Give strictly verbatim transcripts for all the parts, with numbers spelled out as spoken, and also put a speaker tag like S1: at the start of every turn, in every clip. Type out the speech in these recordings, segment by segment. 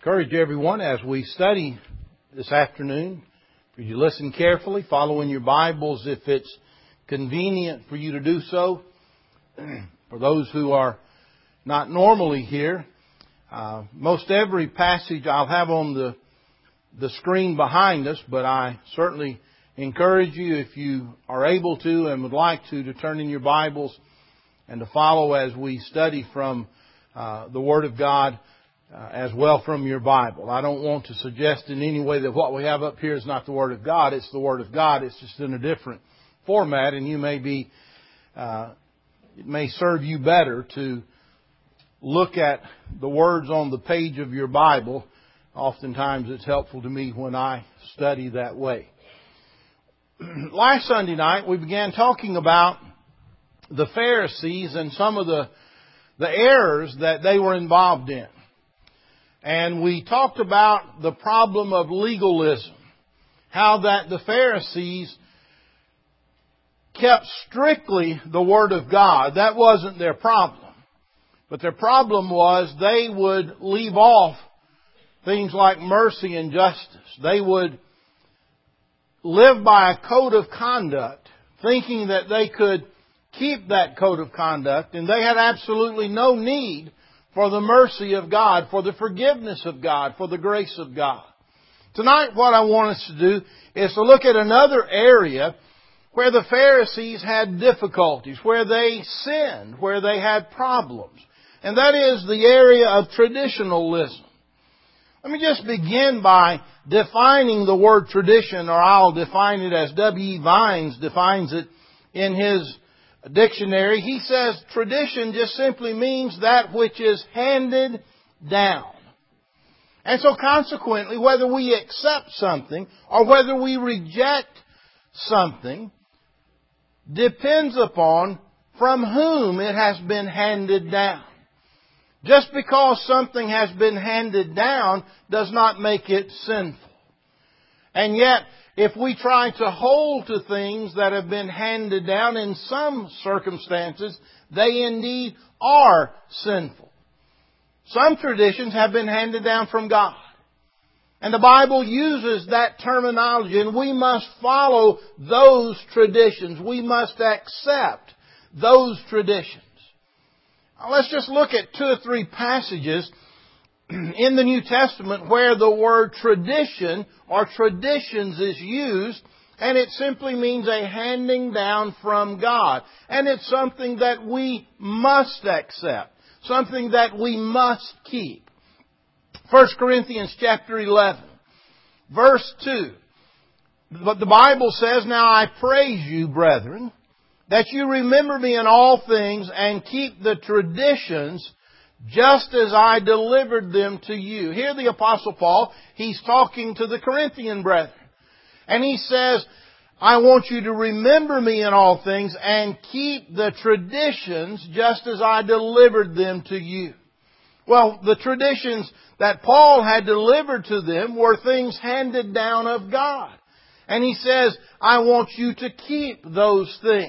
S1: Encourage everyone as we study this afternoon for you to listen carefully, follow in your Bibles if it's convenient for you to do so. For those who are not normally here, uh, most every passage I'll have on the the screen behind us, but I certainly encourage you, if you are able to and would like to, to turn in your Bibles and to follow as we study from uh, the Word of God uh, as well from your Bible. I don't want to suggest in any way that what we have up here is not the Word of God. It's the Word of God. It's just in a different format, and you may be, uh, it may serve you better to look at the words on the page of your Bible. Oftentimes it's helpful to me when I study that way. Last Sunday night we began talking about the Pharisees and some of the the errors that they were involved in. And we talked about the problem of legalism. How that the Pharisees kept strictly the Word of God. That wasn't their problem. But their problem was they would leave off things like mercy and justice. They would live by a code of conduct, thinking that they could keep that code of conduct, and they had absolutely no need for the mercy of God, for the forgiveness of God, for the grace of God. Tonight what I want us to do is to look at another area where the Pharisees had difficulties, where they sinned, where they had problems. And that is the area of traditionalism. Let me just begin by defining the word tradition, or I'll define it as W E Vines defines it in his dictionary. He says tradition just simply means that which is handed down. And so consequently, whether we accept something or whether we reject something depends upon from whom it has been handed down. Just because something has been handed down does not make it sinful. And yet, if we try to hold to things that have been handed down, in some circumstances, they indeed are sinful. Some traditions have been handed down from God. And the Bible uses that terminology, and we must follow those traditions. We must accept those traditions. Now, let's just look at two or three passages in the New Testament where the word tradition or traditions is used, and it simply means a handing down from God. And it's something that we must accept, something that we must keep. First Corinthians chapter eleven, verse two. But the Bible says, "Now I praise you, brethren, that you remember me in all things and keep the traditions just as I delivered them to you." Here the Apostle Paul, he's talking to the Corinthian brethren. And he says, I want you to remember me in all things and keep the traditions just as I delivered them to you. Well, the traditions that Paul had delivered to them were things handed down of God. And he says, I want you to keep those things.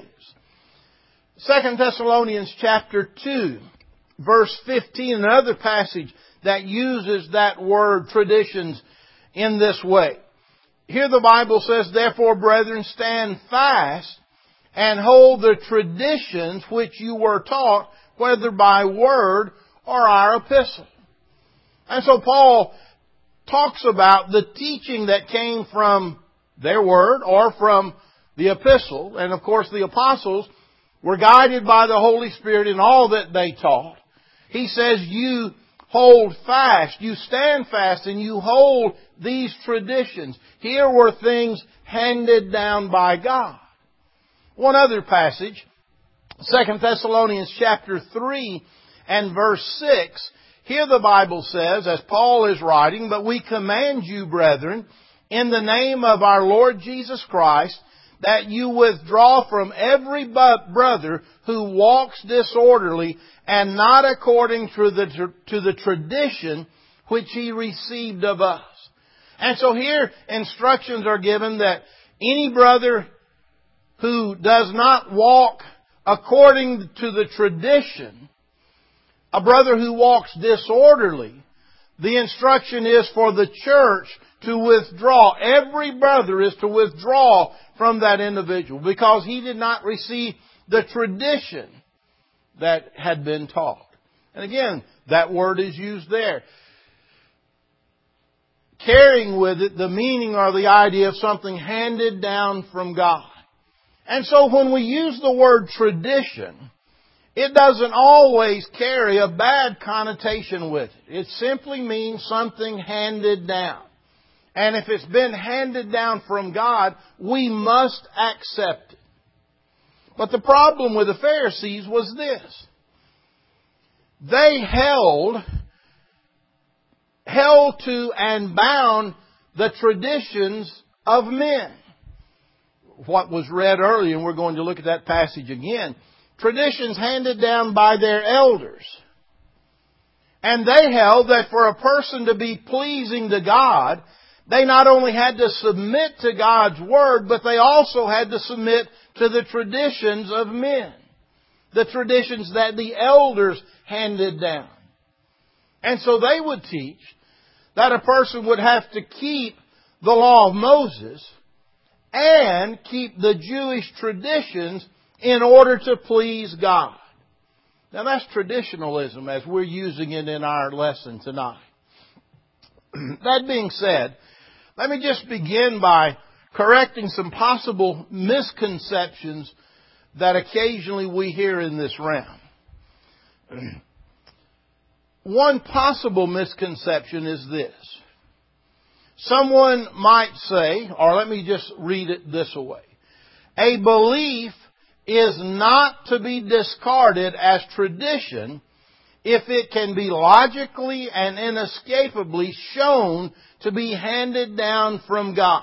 S1: Second Thessalonians chapter two, verse fifteen, another passage that uses that word traditions in this way. Here the Bible says, "Therefore, brethren, stand fast and hold the traditions which you were taught, whether by word or our epistle." And so Paul talks about the teaching that came from their word or from the epistle. And of course the apostles were guided by the Holy Spirit in all that they taught. He says you hold fast, you stand fast, and you hold these traditions. Here were things handed down by God. One other passage, Second Thessalonians chapter three and verse six. Here the Bible says, as Paul is writing, "But we command you, brethren, in the name of our Lord Jesus Christ, that you withdraw from every brother who walks disorderly and not according to the, to the tradition which he received of us." And so here instructions are given that any brother who does not walk according to the tradition, a brother who walks disorderly, The instruction is for the church to withdraw. Every brother is to withdraw from that individual because he did not receive the tradition that had been taught. And again, that word is used there. Carrying with it the meaning or the idea of something handed down from God. And so when we use the word tradition, it doesn't always carry a bad connotation with it. It simply means something handed down. And if it's been handed down from God, we must accept it. But the problem with the Pharisees was this. They held, held to and bound the traditions of men. What was read earlier, and we're going to look at that passage again. Traditions handed down by their elders. And they held that for a person to be pleasing to God, they not only had to submit to God's Word, but they also had to submit to the traditions of men. The traditions that the elders handed down. And so they would teach that a person would have to keep the law of Moses and keep the Jewish traditions in order to please God. Now that's traditionalism as we're using it in our lesson tonight. That being said, let me just begin by correcting some possible misconceptions that occasionally we hear in this realm. One possible misconception is this. Someone might say, or let me just read it this way. A belief is not to be discarded as tradition if it can be logically and inescapably shown to be handed down from God.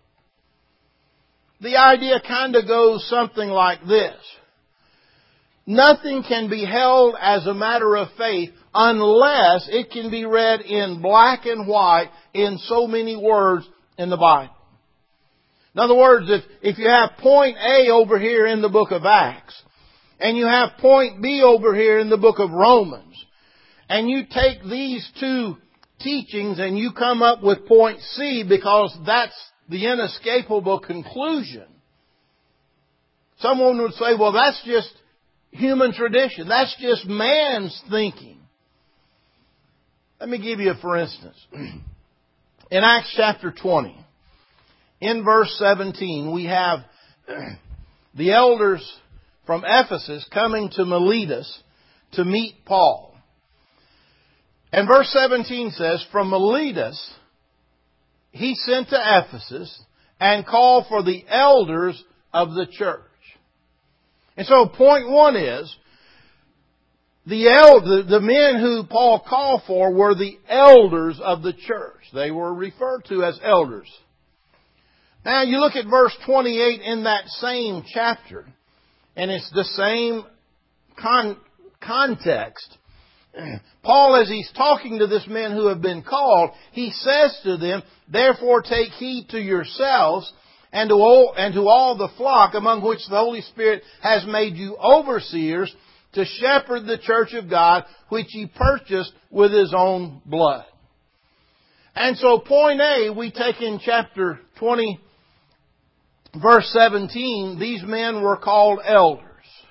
S1: The idea kind of goes something like this. Nothing can be held as a matter of faith unless it can be read in black and white in so many words in the Bible. In other words, if, if you have point A over here in the book of Acts, and you have point B over here in the book of Romans, and you take these two teachings and you come up with point C because that's the inescapable conclusion, someone would say, well, that's just human tradition. That's just man's thinking. Let me give you a for instance. In Acts chapter twenty, in verse seventeen, we have the elders from Ephesus coming to Miletus to meet Paul. And verse seventeen says, from Miletus, he sent to Ephesus and called for the elders of the church. And so point one is, the, el- the men who Paul called for were the elders of the church. They were referred to as elders. Now you look at verse twenty-eight in that same chapter, and it's the same con- context. Paul, as he's talking to this men who have been called, he says to them, therefore take heed to yourselves and to all, and to all the flock among which the Holy Spirit has made you overseers to shepherd the church of God, which He purchased with His own blood. And so point A, we take in chapter twenty, verse seventeen, these men were called elders.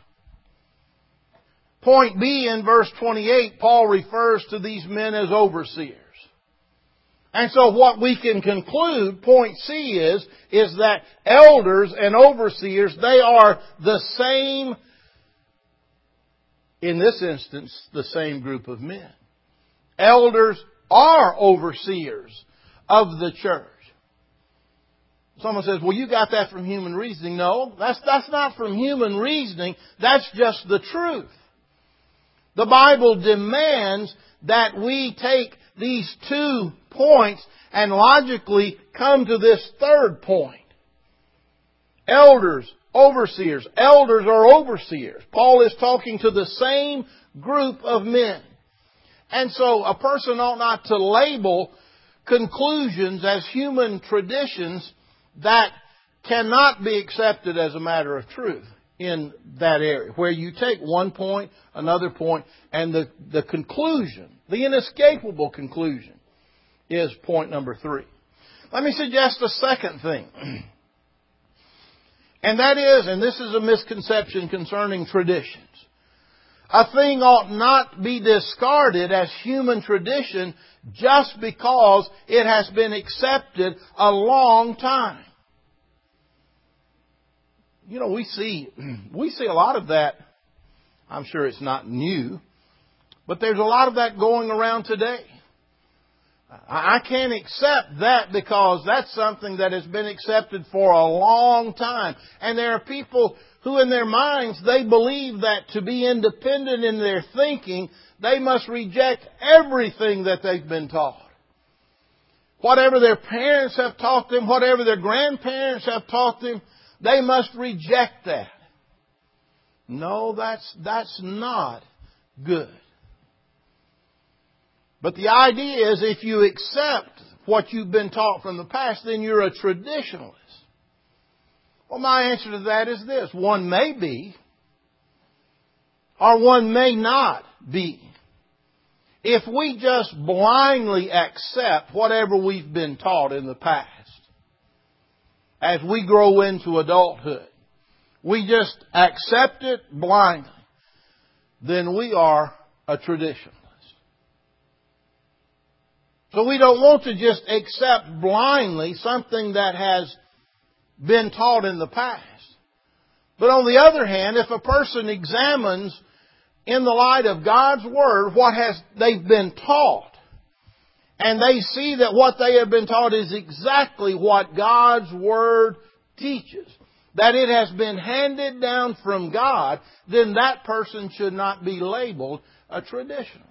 S1: Point B, in verse twenty-eight, Paul refers to these men as overseers. And so what we can conclude, point C is, is that elders and overseers, they are the same, in this instance, the same group of men. Elders are overseers of the church. Someone says, well, you got that from human reasoning. No, that's, that's not from human reasoning. That's just the truth. The Bible demands that we take these two points and logically come to this third point. Elders, overseers. Elders are overseers. Paul is talking to the same group of men. And so a person ought not to label conclusions as human traditions that cannot be accepted as a matter of truth. in that area, where you take one point, another point, and the, the conclusion, the inescapable conclusion, is point number three. Let me suggest a second thing. And that is, and this is a misconception concerning traditions, a thing ought not be discarded as human tradition just because it has been accepted a long time. You know, we see, we see a lot of that. I'm sure it's not new, but there's a lot of that going around today. I can't accept that because that's something that has been accepted for a long time. And there are people who in their minds, they believe that to be independent in their thinking, they must reject everything that they've been taught. Whatever their parents have taught them, whatever their grandparents have taught them, they must reject that. No, that's, that's not good. But the idea is if you accept what you've been taught from the past, then you're a traditionalist. Well, my answer to that is this. One may be, or one may not be. If we just blindly accept whatever we've been taught in the past, as we grow into adulthood, we just accept it blindly, then we are a traditionalist. So we don't want to just accept blindly something that has been taught in the past. But on the other hand, if a person examines in the light of God's Word what has they've been taught, and they see that what they have been taught is exactly what God's Word teaches, that it has been handed down from God, then that person should not be labeled a traditionalist.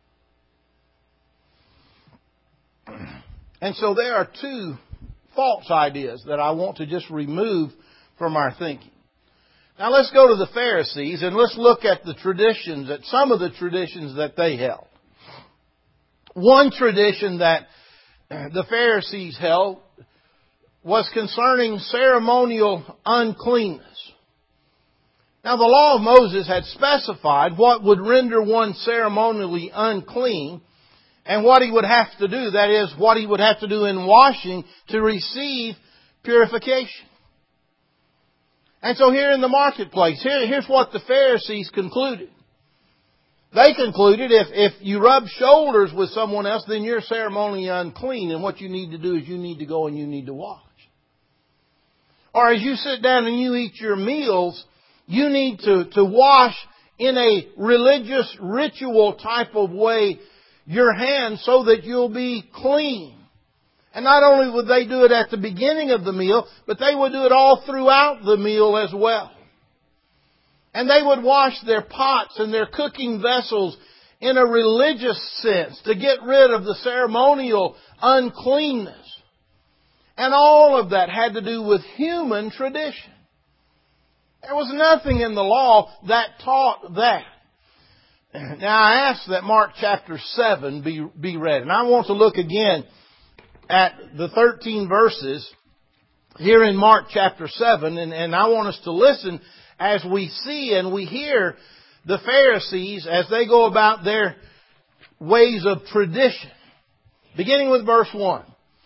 S1: And so there are two false ideas that I want to just remove from our thinking. Now let's go to the Pharisees and let's look at the traditions, at some of the traditions that they held. One tradition that the Pharisees held was concerning ceremonial uncleanness. Now the law of Moses had specified what would render one ceremonially unclean and what he would have to do, that is, what he would have to do in washing to receive purification. And so here in the marketplace, here, here's what the Pharisees concluded. They concluded if, if you rub shoulders with someone else, then you're ceremonially unclean, and what you need to do is you need to go and you need to wash. Or as you sit down and you eat your meals, you need to, to wash in a religious ritual type of way your hands so that you'll be clean. And not only would they do it at the beginning of the meal, but they would do it all throughout the meal as well. And they would wash their pots and their cooking vessels in a religious sense to get rid of the ceremonial uncleanness. And all of that had to do with human tradition. There was nothing in the law that taught that. Now I ask that Mark chapter seven be, be read. And I want to look again at the thirteen verses here in Mark chapter seven. And, and I want us to listen as we see and we hear the Pharisees as they go about their ways of tradition. Beginning with verse one.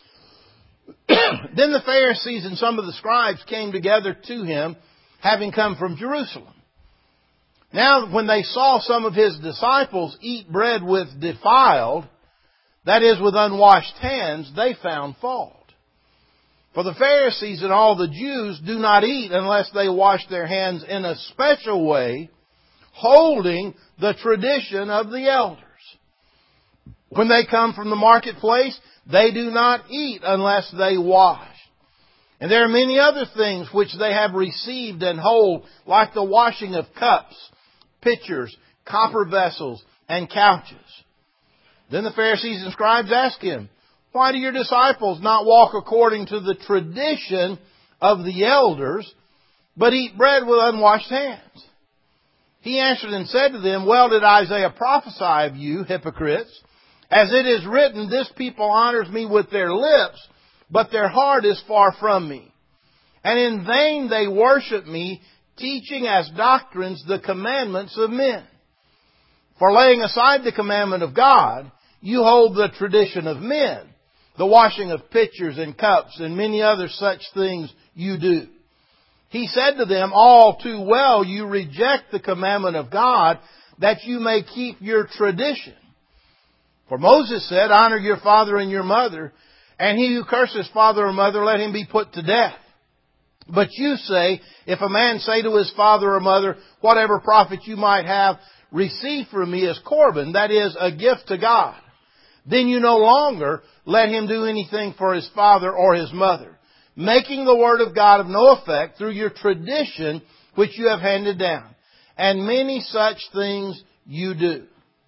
S1: Then the Pharisees and some of the scribes came together to him, having come from Jerusalem. Now, when they saw some of his disciples eat bread with defiled, that is, with unwashed hands, they found fault. For the Pharisees and all the Jews do not eat unless they wash their hands in a special way, holding the tradition of the elders. When they come from the marketplace, they do not eat unless they wash. And there are many other things which they have received and hold, like the washing of cups, pitchers, copper vessels, and couches. Then the Pharisees and scribes asked him, why do your disciples not walk according to the tradition of the elders, but eat bread with unwashed hands? He answered and said to them, well did Isaiah prophesy of you, hypocrites, as it is written, this people honors me with their lips, but their heart is far from me. And in vain they worship me, teaching as doctrines the commandments of men. For laying aside the commandment of God, you hold the tradition of men, the washing of pitchers and cups, and many other such things you do. He said to them, all too well you reject the commandment of God, that you may keep your tradition. For Moses said, honor your father and your mother, and he who curses father or mother, let him be put to death. But you say, if a man say to his father or mother, whatever profit you might have, receive from me as Corban, that is, a gift to God, then you no longer let him do anything for his father or his mother, making the word of God of no effect through your tradition which you have handed down. And many such things you do.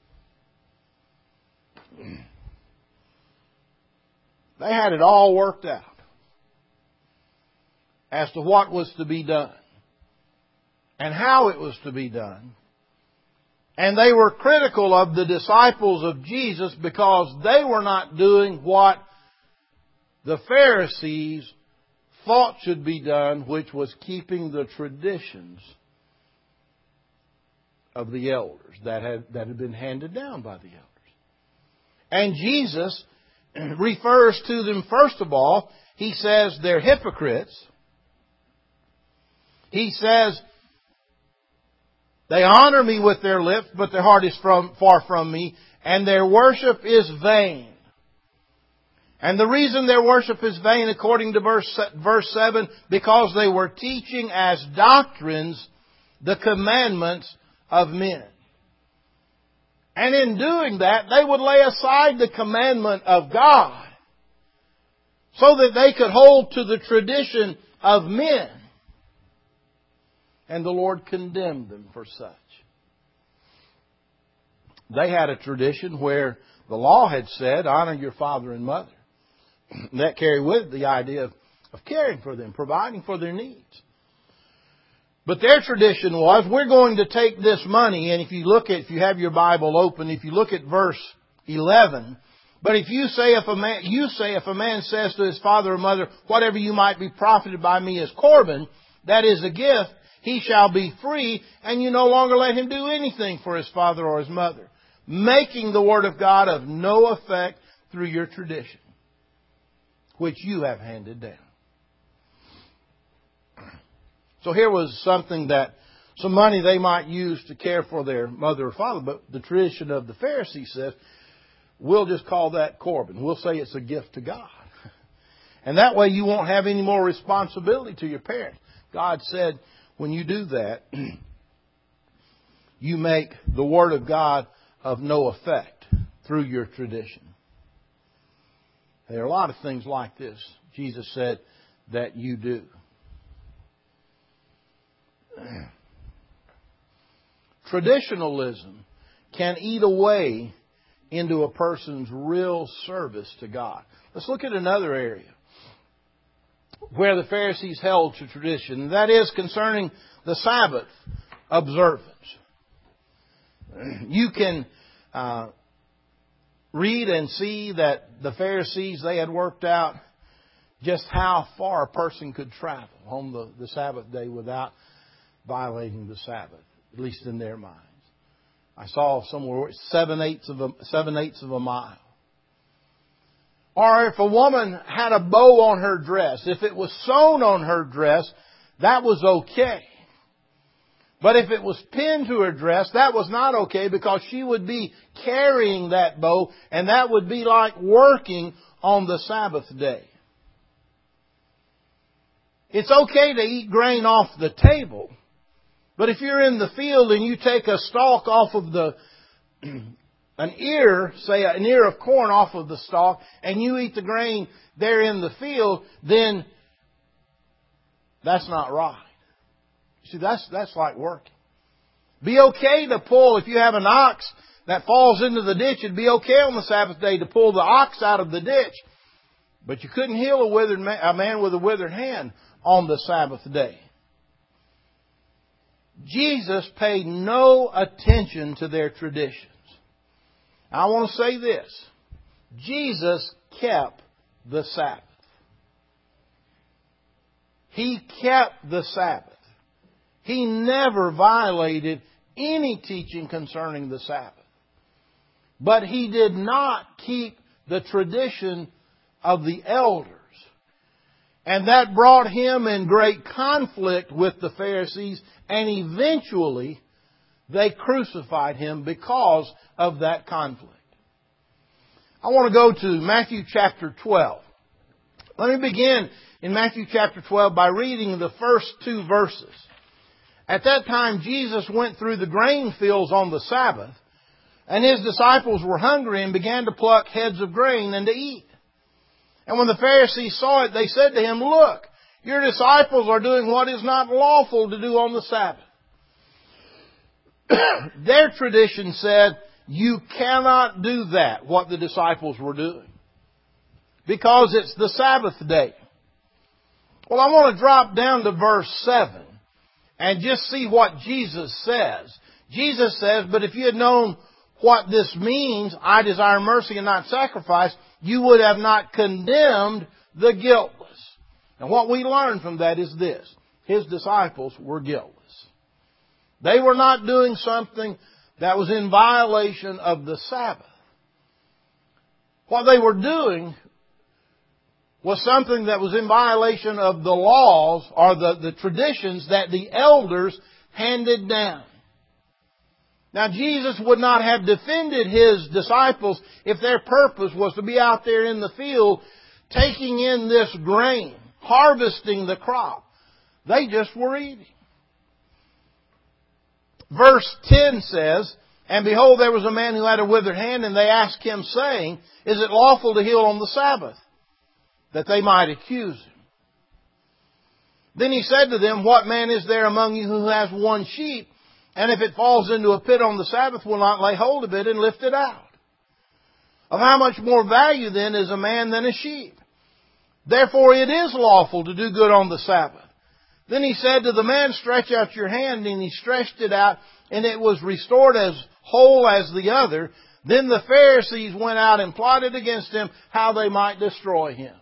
S1: They had it all worked out as to what was to be done and how it was to be done. And they were critical of the disciples of Jesus because they were not doing what the Pharisees thought should be done, which was keeping the traditions of the elders that had, that had been handed down by the elders. And Jesus refers to them, first of all, He says they're hypocrites. He says, they honor me with their lips, but their heart is from, far from me, and their worship is vain. And the reason their worship is vain, according to verse, verse seven, because they were teaching as doctrines the commandments of men. And in doing that, they would lay aside the commandment of God so that they could hold to the tradition of men. And the Lord condemned them for such. They had a tradition where the law had said, honor your father and mother. And that carried with it the idea of, of caring for them, providing for their needs. But their tradition was, we're going to take this money, and if you look at, if you have your Bible open, if you look at verse eleven, but if you say if a man, you say if a man says to his father or mother, whatever you might be profited by me as Corban, that is a gift, he shall be free, and you no longer let him do anything for his father or his mother, making the word of God of no effect through your tradition, which you have handed down. So here was something that, some money they might use to care for their mother or father, but the tradition of the Pharisees says, we'll just call that Corban. We'll say it's a gift to God. And that way you won't have any more responsibility to your parents. God said, when you do that, you make the Word of God of no effect through your tradition. There are a lot of things like this, Jesus said, that you do. Traditionalism can eat away into a person's real service to God. Let's look at another area where the Pharisees held to tradition. That is concerning the Sabbath observance. You can uh, read and see that the Pharisees, they had worked out just how far a person could travel on the, the Sabbath day without violating the Sabbath, at least in their minds. I saw somewhere seven eighths of a, seven eighths of a mile. Or if a woman had a bow on her dress, if it was sewn on her dress, that was okay. But if it was pinned to her dress, that was not okay because she would be carrying that bow, and that would be like working on the Sabbath day. It's okay to eat grain off the table. But if you're in the field and you take a stalk off of the, an ear, say an ear of corn off of the stalk, and you eat the grain there in the field, then that's not right. See, that's, that's like working. Be okay to pull, if you have an ox that falls into the ditch, it'd be okay on the Sabbath day to pull the ox out of the ditch. But you couldn't heal a withered man, a man with a withered hand on the Sabbath day. Jesus paid no attention to their traditions. I want to say this. Jesus kept the Sabbath. He kept the Sabbath. He never violated any teaching concerning the Sabbath. But He did not keep the tradition of the elders. And that brought Him in great conflict with the Pharisees, and eventually they crucified Him because of that conflict. I want to go to Matthew chapter twelve. Let me begin in Matthew chapter twelve by reading the first two verses. At that time, Jesus went through the grain fields on the Sabbath, and His disciples were hungry and began to pluck heads of grain and to eat. And when the Pharisees saw it, they said to Him, "Look, your disciples are doing what is not lawful to do on the Sabbath." Their tradition said, you cannot do that, what the disciples were doing, because it's the Sabbath day. Well, I want to drop down to verse seven and just see what Jesus says. Jesus says, "But if you had known what this means, I desire mercy and not sacrifice, you would have not condemned the guiltless." And what we learn from that is this: His disciples were guiltless. They were not doing something that was in violation of the Sabbath. What they were doing was something that was in violation of the laws or the, the traditions that the elders handed down. Now, Jesus would not have defended His disciples if their purpose was to be out there in the field taking in this grain, harvesting the crop. They just were eating. Verse ten says, "And behold, there was a man who had a withered hand, and they asked Him, saying, Is it lawful to heal on the Sabbath? That they might accuse Him. Then He said to them, What man is there among you who has one sheep, and if it falls into a pit on the Sabbath, will not lay hold of it and lift it out? Of how much more value then is a man than a sheep? Therefore it is lawful to do good on the Sabbath. Then He said to the man, Stretch out your hand, and he stretched it out, and it was restored as whole as the other. Then the Pharisees went out and plotted against Him how they might destroy Him."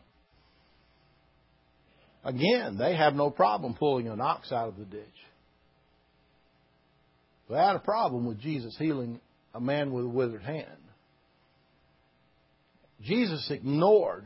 S1: Again, they have no problem pulling an ox out of the ditch. They had a problem with Jesus healing a man with a withered hand. Jesus ignored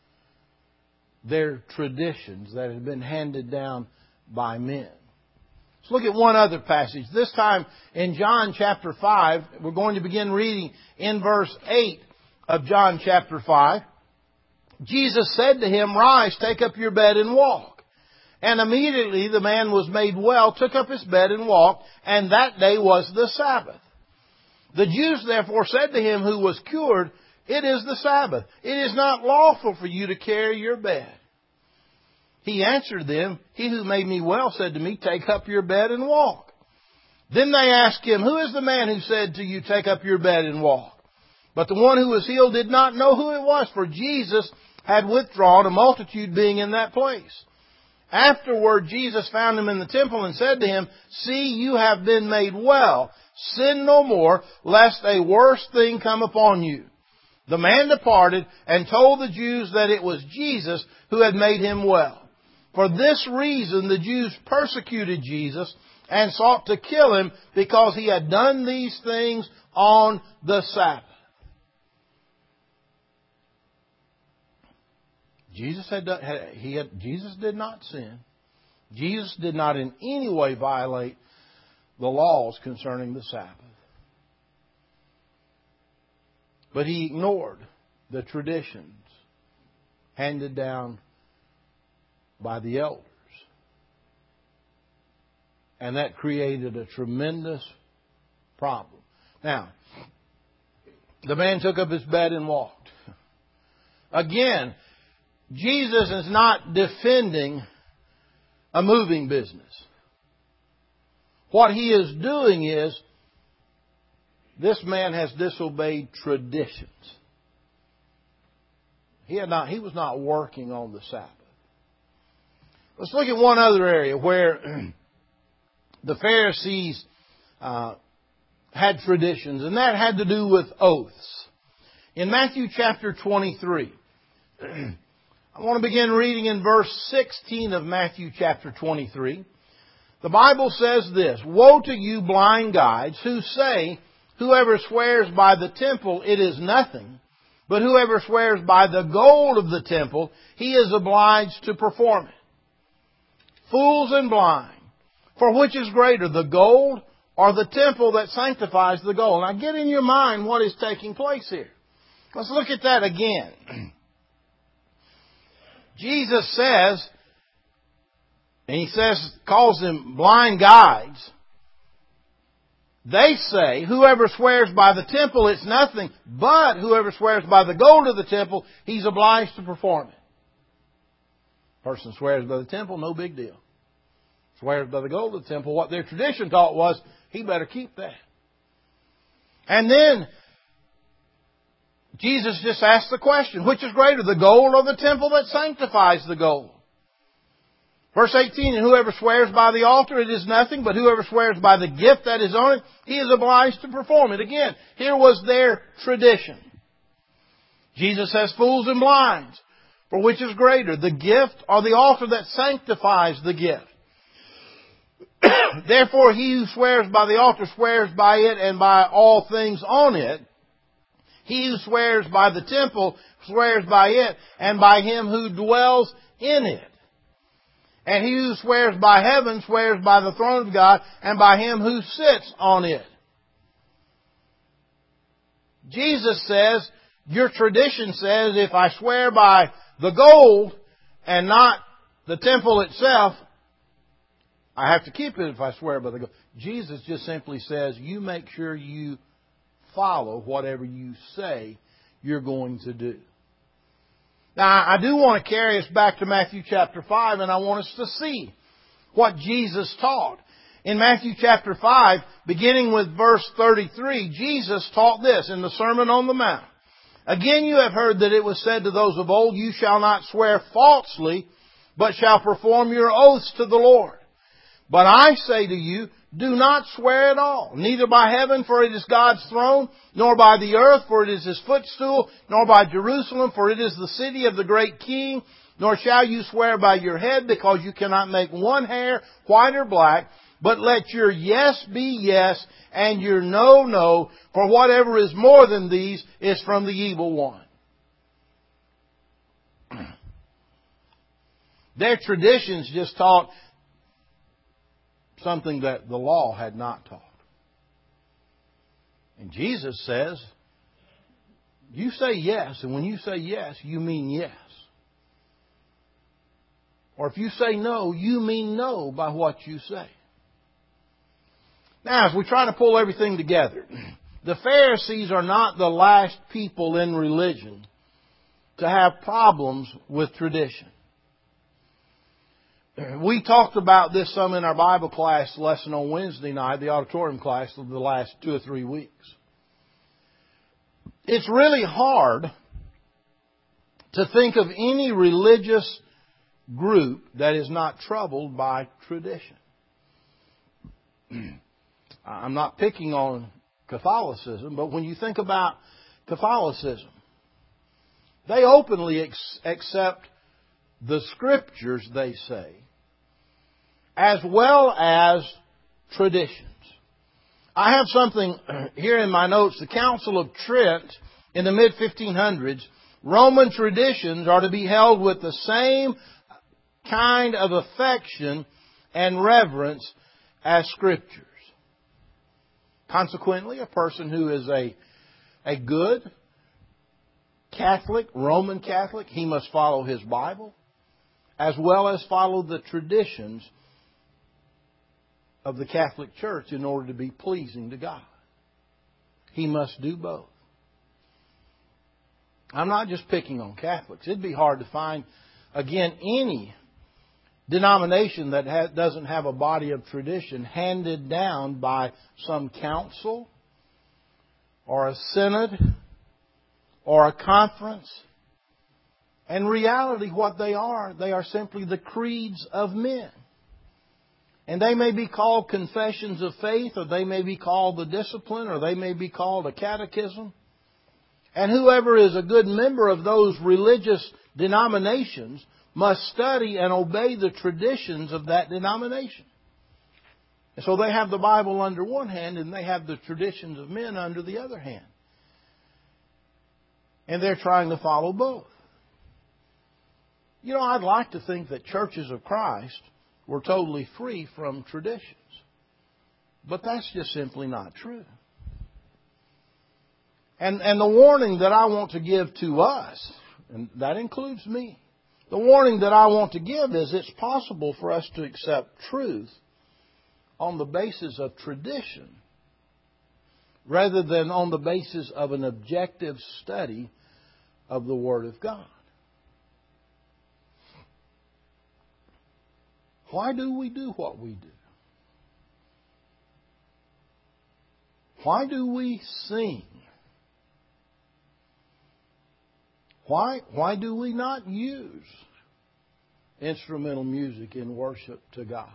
S1: their traditions that had been handed down by men. Let's look at one other passage. This time in John chapter five. We're going to begin reading in verse eight of John chapter five. Jesus said to him, "Rise, take up your bed and walk." And immediately the man was made well, took up his bed and walked, and that day was the Sabbath. The Jews therefore said to him who was cured, "It is the Sabbath. It is not lawful for you to carry your bed." He answered them, "He who made me well said to me, take up your bed and walk." Then they asked him, "Who is the man who said to you, take up your bed and walk?" But the one who was healed did not know who it was, for Jesus had withdrawn, a multitude being in that place. Afterward, Jesus found him in the temple and said to him, "See, you have been made well. Sin no more, lest a worse thing come upon you." The man departed and told the Jews that it was Jesus who had made him well. For this reason, the Jews persecuted Jesus and sought to kill Him, because He had done these things on the Sabbath. Jesus had, done, he had Jesus did not sin. Jesus did not in any way violate the laws concerning the Sabbath. But He ignored the traditions handed down by the elders. And that created a tremendous problem. Now, the man took up his bed and walked. Again, Jesus is not defending a moving business. What He is doing is, this man has disobeyed traditions. He had not, he was not working on the Sabbath. Let's look at one other area where the Pharisees uh, had traditions, and that had to do with oaths. In Matthew chapter twenty-three, I want to begin reading in verse sixteen of Matthew chapter twenty-three. The Bible says this, "Woe to you, blind guides, who say, whoever swears by the temple, it is nothing. But whoever swears by the gold of the temple, he is obliged to perform it. Fools and blind, for which is greater, the gold or the temple that sanctifies the gold?" Now get in your mind what is taking place here. Let's look at that again. Jesus says, and He says, calls them blind guides. They say, whoever swears by the temple, it's nothing. But whoever swears by the gold of the temple, he's obliged to perform it. Person swears by the temple, no big deal. Swears by the gold of the temple, what their tradition taught was, he better keep that. And then, Jesus just asked the question, which is greater, the gold or the temple that sanctifies the gold? Verse eighteen, "And whoever swears by the altar, it is nothing, but whoever swears by the gift that is on it, he is obliged to perform it." Again, here was their tradition. Jesus says, "Fools and blinds, for which is greater, the gift or the altar that sanctifies the gift? Therefore he who swears by the altar swears by it and by all things on it. He who swears by the temple swears by it and by Him who dwells in it. And he who swears by heaven swears by the throne of God and by Him who sits on it." Jesus says, your tradition says, if I swear by the gold and not the temple itself, I have to keep it if I swear by the gold. Jesus just simply says, you make sure you follow whatever you say you're going to do. Now, I do want to carry us back to Matthew chapter five, and I want us to see what Jesus taught. In Matthew chapter five, beginning with verse thirty-three, Jesus taught this in the Sermon on the Mount. "Again you have heard that it was said to those of old, you shall not swear falsely, but shall perform your oaths to the Lord. But I say to you, do not swear at all, neither by heaven, for it is God's throne, nor by the earth, for it is His footstool, nor by Jerusalem, for it is the city of the great King. Nor shall you swear by your head, because you cannot make one hair white or black. But let your yes be yes, and your no, no, for whatever is more than these is from the evil one." Their traditions just taught something that the law had not taught. And Jesus says, you say yes, and when you say yes, you mean yes. Or if you say no, you mean no by what you say. Now, as we try to pull everything together, the Pharisees are not the last people in religion to have problems with tradition. We talked about this some in our Bible class lesson on Wednesday night, the auditorium class of the last two or three weeks. It's really hard to think of any religious group that is not troubled by tradition. I'm not picking on Catholicism, but when you think about Catholicism, they openly ex- accept the Scriptures, they say, as well as traditions. I have something here in my notes. The Council of Trent in the mid fifteen hundreds, Roman traditions are to be held with the same kind of affection and reverence as Scriptures. Consequently, a person who is a, a good Catholic, Roman Catholic, he must follow his Bible as well as follow the traditions of the Catholic Church in order to be pleasing to God. He must do both. I'm not just picking on Catholics. It'd be hard to find, again, any denomination that ha- doesn't have a body of tradition handed down by some council or a synod or a conference. In reality, what they are, they are simply the creeds of men. And they may be called confessions of faith, or they may be called the discipline, or they may be called a catechism. And whoever is a good member of those religious denominations must study and obey the traditions of that denomination. And so they have the Bible under one hand and they have the traditions of men under the other hand. And they're trying to follow both. You know, I'd like to think that churches of Christ were totally free from traditions. But that's just simply not true. And, and the warning that I want to give to us, and that includes me, the warning that I want to give is it's possible for us to accept truth on the basis of tradition rather than on the basis of an objective study of the Word of God. Why do we do what we do? Why do we sing? Why, why do we not use instrumental music in worship to God?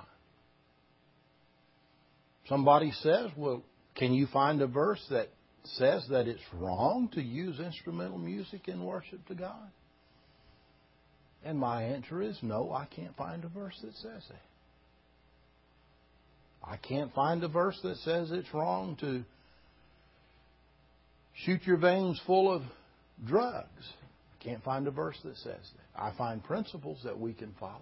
S1: Somebody says, well, can you find a verse that says that it's wrong to use instrumental music in worship to God? And my answer is no, I can't find a verse that says that. I can't find a verse that says it's wrong to shoot your veins full of drugs. I can't find a verse that says that. I find principles that we can follow.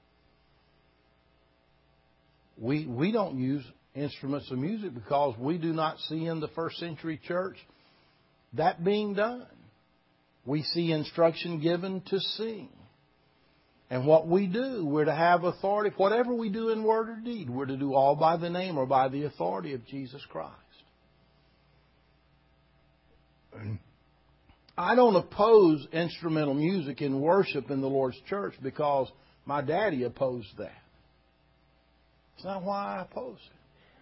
S1: We, we don't use instruments of music because we do not see in the first century church that being done. We see instruction given to sing. And what we do, we're to have authority. Whatever we do in word or deed, we're to do all by the name or by the authority of Jesus Christ. I don't oppose instrumental music in worship in the Lord's church because my daddy opposed that. It's not why I oppose it.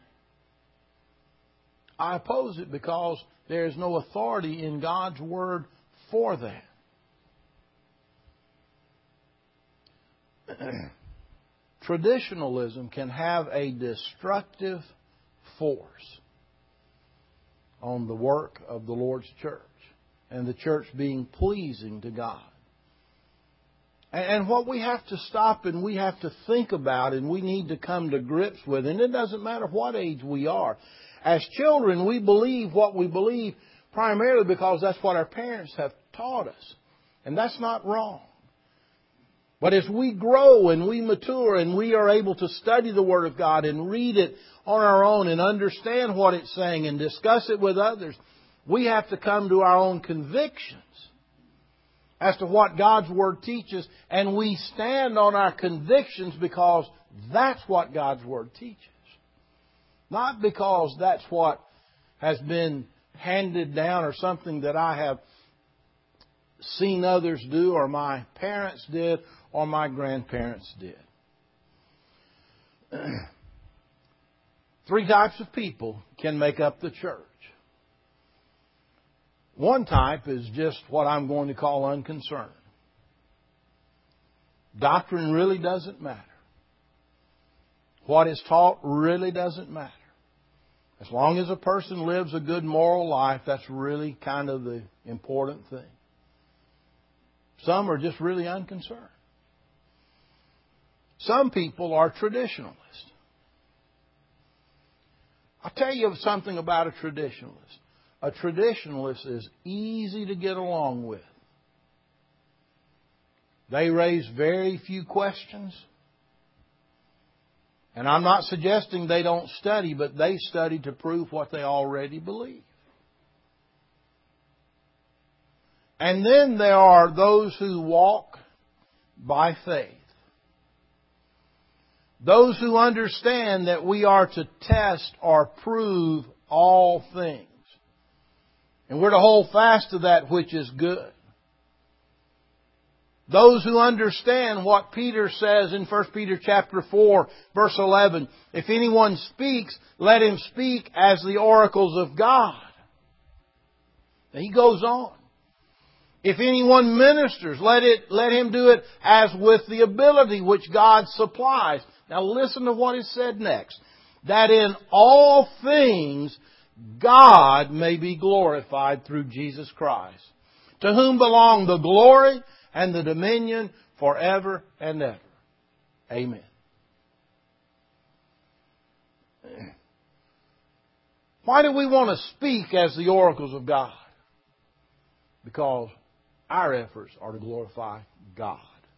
S1: I oppose it because there is no authority in God's Word for that. Traditionalism can have a destructive force on the work of the Lord's church and the church being pleasing to God. And what we have to stop and we have to think about and we need to come to grips with, and it doesn't matter what age we are. As children, we believe what we believe primarily because that's what our parents have taught us. And that's not wrong. But as we grow and we mature and we are able to study the Word of God and read it on our own and understand what it's saying and discuss it with others, we have to come to our own convictions as to what God's Word teaches. And we stand on our convictions because that's what God's Word teaches. Not because that's what has been handed down or something that I have seen others do or my parents did or my grandparents did. Three types of people can make up the church. One type is just what I'm going to call unconcerned. Doctrine really doesn't matter. What is taught really doesn't matter. As long as a person lives a good moral life, that's really kind of the important thing. Some are just really unconcerned. Some people are traditionalists. I'll tell you something about a traditionalist. A traditionalist is easy to get along with. They raise very few questions. And I'm not suggesting they don't study, but they study to prove what they already believe. And then there are those who walk by faith. Those who understand that we are to test or prove all things. And we're to hold fast to that which is good. Those who understand what Peter says in First Peter chapter four, verse eleven. If anyone speaks, let him speak as the oracles of God. And he goes on. If anyone ministers, let it, let him do it as with the ability which God supplies. Now listen to what is said next. That in all things God may be glorified through Jesus Christ, to whom belong the glory and the dominion forever and ever. Amen. Why do we want to speak as the oracles of God? Because our efforts are to glorify God.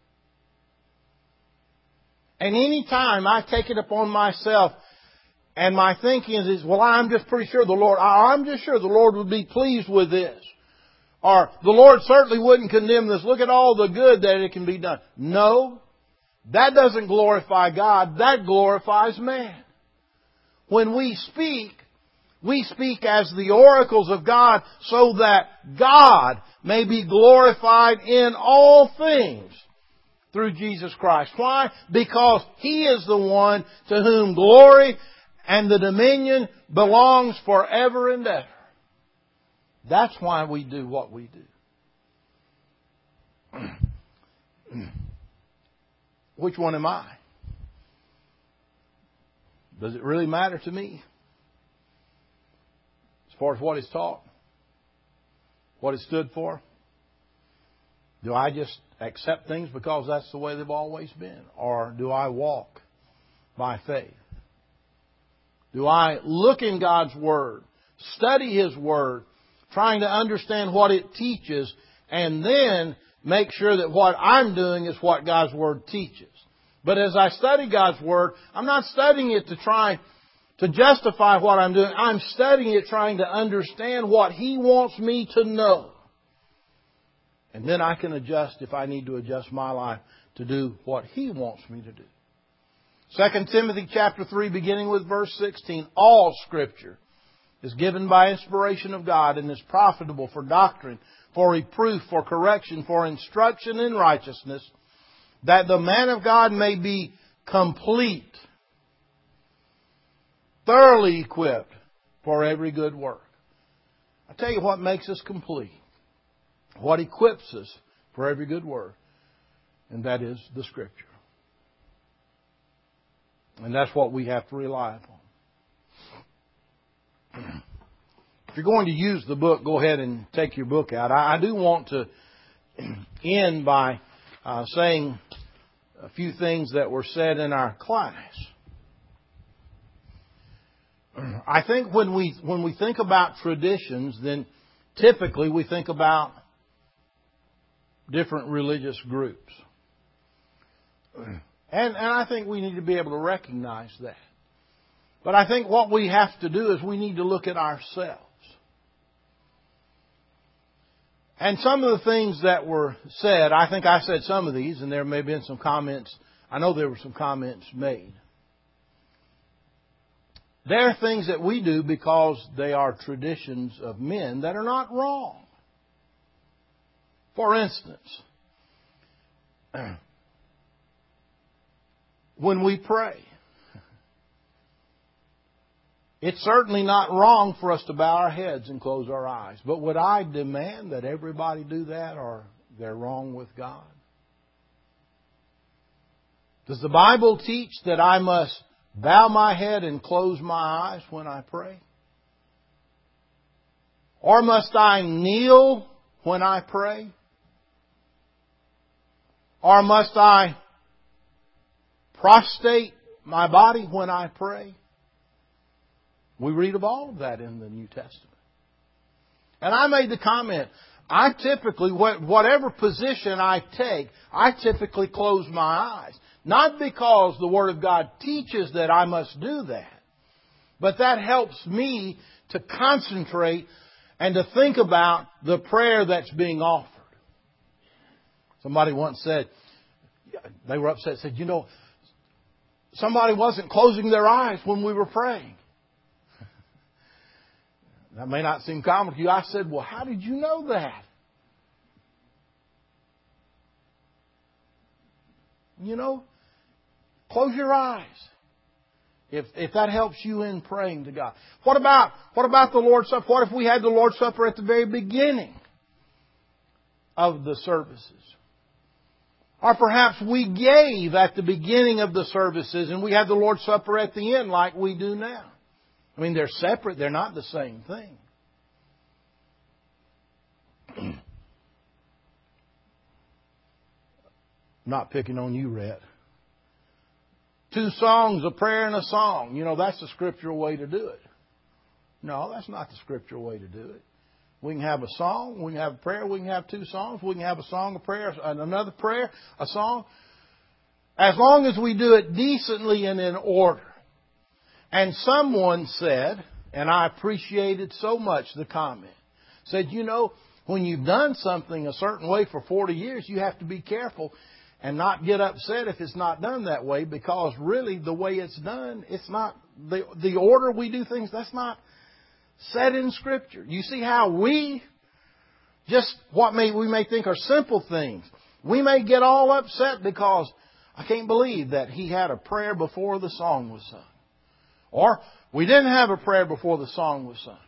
S1: And any time I take it upon myself and my thinking is, well, I'm just pretty sure the Lord, I'm just sure the Lord would be pleased with this. Or the Lord certainly wouldn't condemn this. Look at all the good that it can be done. No, that doesn't glorify God. That glorifies man. When we speak, we speak as the oracles of God so that God may be glorified in all things through Jesus Christ. Why? Because He is the one to whom glory and the dominion belongs forever and ever. That's why we do what we do. Which one am I? Does it really matter to me? As far as what it's taught? What it stood for? Do I just accept things because that's the way they've always been? Or do I walk by faith? Do I look in God's Word, study His Word, trying to understand what it teaches, and then make sure that what I'm doing is what God's Word teaches? But as I study God's Word, I'm not studying it to try to justify what I'm doing. I'm studying it trying to understand what He wants me to know. And then I can adjust if I need to adjust my life to do what He wants me to do. Second Timothy chapter three, beginning with verse sixteen. All Scripture is given by inspiration of God and is profitable for doctrine, for reproof, for correction, for instruction in righteousness, that the man of God may be complete, thoroughly equipped for every good work. I tell you what makes us complete, what equips us for every good work, and that is the Scripture. And that's what we have to rely upon. If you're going to use the book, go ahead and take your book out. I, I do want to end by uh, saying a few things that were said in our class. I think when we when we think about traditions, then typically we think about different religious groups. And, and I think we need to be able to recognize that. But I think what we have to do is we need to look at ourselves. And some of the things that were said, I think I said some of these, and there may have been some comments. I know there were some comments made. There are things that we do because they are traditions of men that are not wrong. For instance, when we pray, it's certainly not wrong for us to bow our heads and close our eyes. But would I demand that everybody do that, or they're wrong with God? Does the Bible teach that I must bow my head and close my eyes when I pray? Or must I kneel when I pray? Or must I prostrate my body when I pray? We read of all of that in the New Testament. And I made the comment, I typically, whatever position I take, I typically close my eyes. Not because the Word of God teaches that I must do that, but that helps me to concentrate and to think about the prayer that's being offered. Somebody once said, they were upset, said, you know, somebody wasn't closing their eyes when we were praying. That may not seem common to you. I said, well, how did you know that? You know, close your eyes. If if that helps you in praying to God. What about what about the Lord's Supper? What if we had the Lord's Supper at the very beginning of the services? Or perhaps we gave at the beginning of the services and we had the Lord's Supper at the end like we do now. I mean, they're separate. They're not the same thing. I'm not picking on you, Rhett. Two songs, a prayer and a song. You know, that's the scriptural way to do it. No, that's not the scriptural way to do it. We can have a song, we can have a prayer, we can have two songs, we can have a song, a prayer, another prayer, a song. As long as we do it decently and in order. And someone said, and I appreciated so much the comment, said, you know, when you've done something a certain way for forty years, you have to be careful and not get upset if it's not done that way, because really the way it's done, it's not, the, the order we do things, that's not set in Scripture. You see how we, just what may we may think are simple things, we may get all upset because I can't believe that he had a prayer before the song was sung. Or we didn't have a prayer before the song was sung.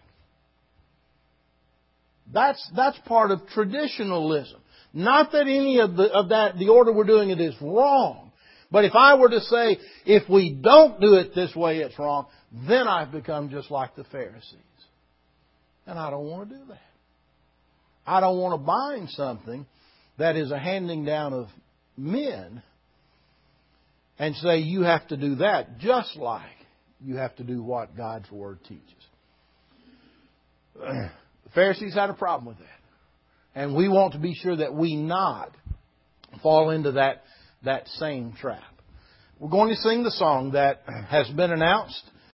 S1: That's that's part of traditionalism. Not that any of the of that the order we're doing it is wrong. But if I were to say, if we don't do it this way, it's wrong, then I've become just like the Pharisees. And I don't want to do that. I don't want to bind something that is a handing down of men and say you have to do that, just like you have to do what God's Word teaches. The Pharisees had a problem with that. And we want to be sure that we not fall into that, that same trap. We're going to sing the song that has been announced.